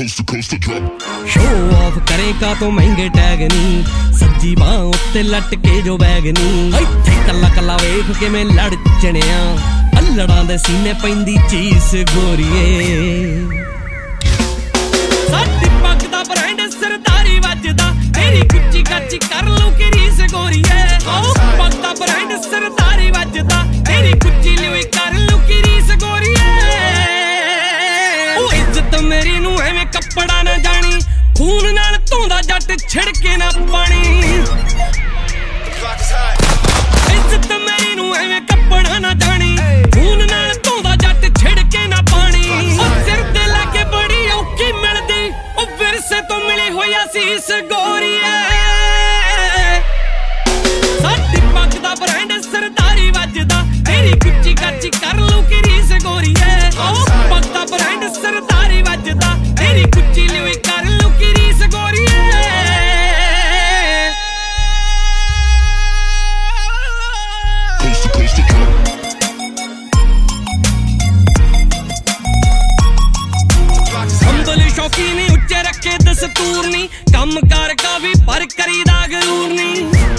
Show off करे का तो महंगे टैग नी सज्जी बाह उत्ते लटके जो बैग नी इत्थे कला कला वेख के मैं लड़ चढ़िया अल्लड़ां दे सीने पैंदी चीस गोरीए साडी पग दा ब्रांड सरदारी वजदा तेरी गुच्ची गाची कर लूं कि रीस गोरीए ओ पग दा ब्रांड सरदारी वजदा तेरी गुच्ची लूं कर लूं कि रीस गोरीए ओ इज्जत मेरी नूं एवें कपड़ा ना जानी खून नाल धोंदा जट छिड़के ना पानी इज्जत मेरी नूं एवें कपड़ा ना जानी खून नाल धोंदा जट छिड़के ना पानी ओ सिर ते लाके बड़ी औखी मिलदी ओ विरसे तो मिली होई असीस गोरीए साडी पग दा ब्रांड सरदारी वजदा तेरी गुच्ची गाची कर लूं कि रीस गोरीए ओ पग दा ब्रांड सरदारी वजदा तेरी गुच्ची लूं कर लूं कि रीस गोरीए अंबल शौकीनी उच्चे रखे दस्तूर नी कम कर का भी पर करीदा गरूर नी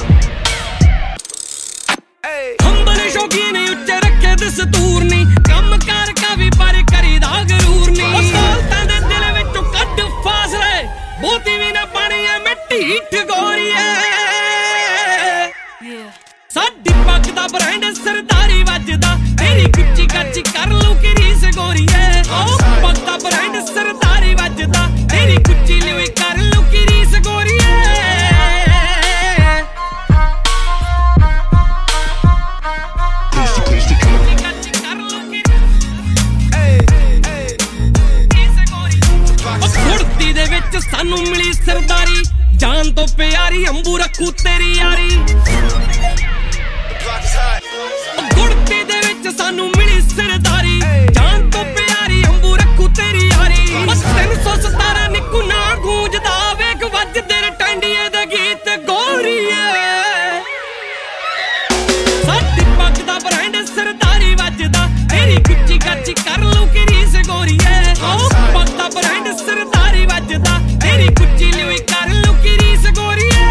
अंबल शौकीनी उच्चे रखे दस्तूर नी कम कर का भी पर करीदा गरूर नी दौलतां दे दिल विचों कड्ड फासले बहुती भी ना बणी ऐ मैं ढीठ गोरीए साडी पग दा ब्रांड सरदारी वजदा तेरी गुच्ची गाची कर लूं कि रीस गोरीए ओ पग दा ब्रांड सरदारी वजदा तेरी गुच्ची लूं कर लूं कि रीस गोरीए गुड़ती दे विच सानू मिली सरदारी जान तो प्यारी अंबू रखू तेरी यारी गुड़ती दे विच सानू मिली सरदारी जान तो प्यारी अंबू रखू तेरी यारी 317 निकू ना गूंजदा वेख वजदे टंडिए दे गीत गोरीए साडी पग दा ब्रांड सरदारी वजदा तेरी गुच्ची गाची कर लूं कि रीस गोरीए ओ पग दा ब्रांड सरदारी वजदा तेरी गुच्ची लूं कर लूं कि रीस गोरीए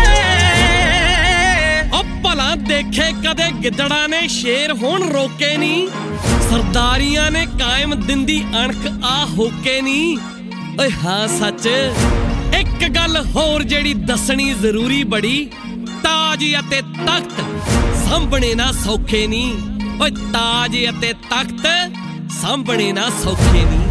ओ भला देखे कदे गिदड़ा ने शेर होण रोके नी सरदारियां ने कायम दिंदी अणख आ होके नी ओए हाँ सच एक गल होर जेड़ी दसनी जरूरी बड़ी ताज अते तख्त सांभणे ना सौखे नी ओए ताज अते तख्त सांभणे ना सौखे नी।